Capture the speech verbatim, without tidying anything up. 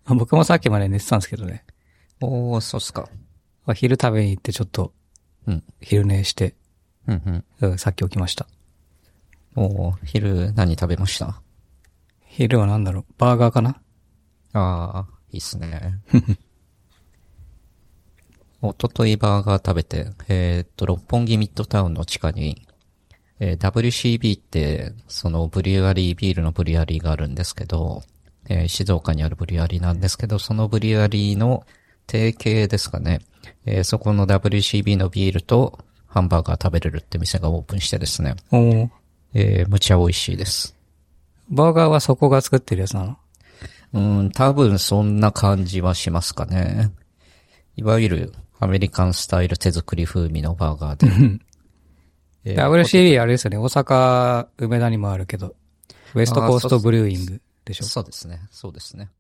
僕もさっきまで寝てたんですけどね。 おー、そうっすか。 昼食べに行ってちょっと、 うん。 昼寝して、 うんうん。 うん、さっき起きました。 おー、昼何食べました？ 昼はなんだろう、バーガーかな？ あー、いいっすね。おとといバーガー食べて、えーっと、六本木ミッドタウンの地下に、えー ダブリューシービー って、そのブリュワリー、ビールのブリュワリーがあるんですけど、えー静岡にあるブリュワリーなんですけど、そのブリュワリーの提携ですかね。えーそこの ダブリューシービー のビールとハンバーガー食べれるって店がオープンしてですね。 おー、 えーむちゃ美味しいです。 バーガーはそこが作ってるやつなの？ うん、多分そんな感じはしますかね。いわゆるアメリカンスタイル手作り風味のバーガーで。えーダブリューシービー あれですよね、大阪、梅田にもあるけど、ウエストコーストブリューイングでしょ？ そうですね。そうですね。